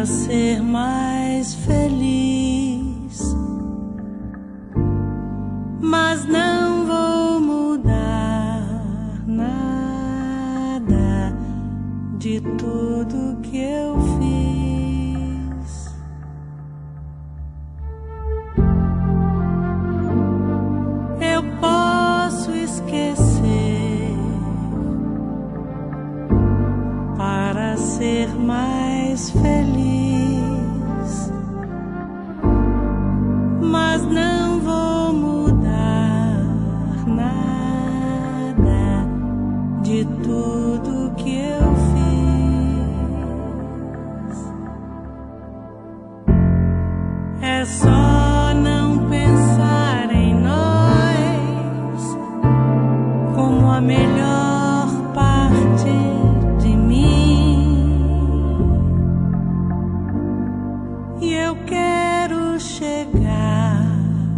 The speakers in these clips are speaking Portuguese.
para ser mais feliz, mas não vou mudar nada de tudo que eu fiz. Eu posso esquecer para ser mais feliz, mas não vou mudar nada de tudo que eu fiz. É só não pensar em nós como a melhor parte de mim, e eu quero chegar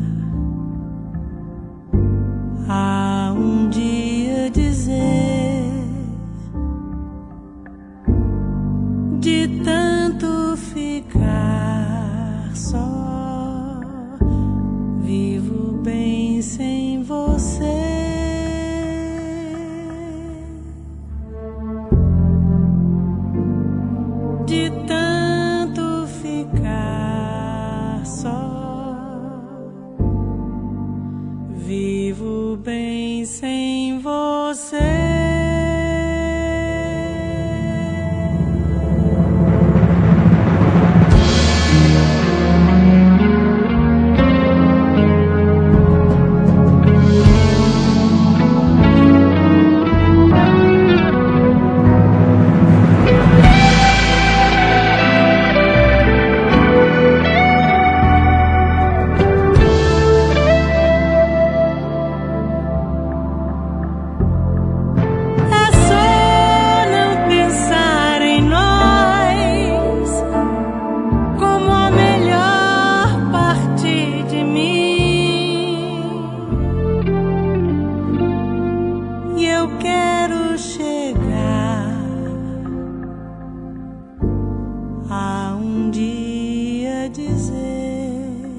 a um dia dizer: de tanto ficar só, vivo bem sem você. De tanto ficar só, vivo bem sem você. Eu quero chegar a um dia dizer: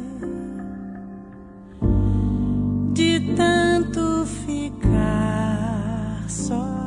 de tanto ficar só,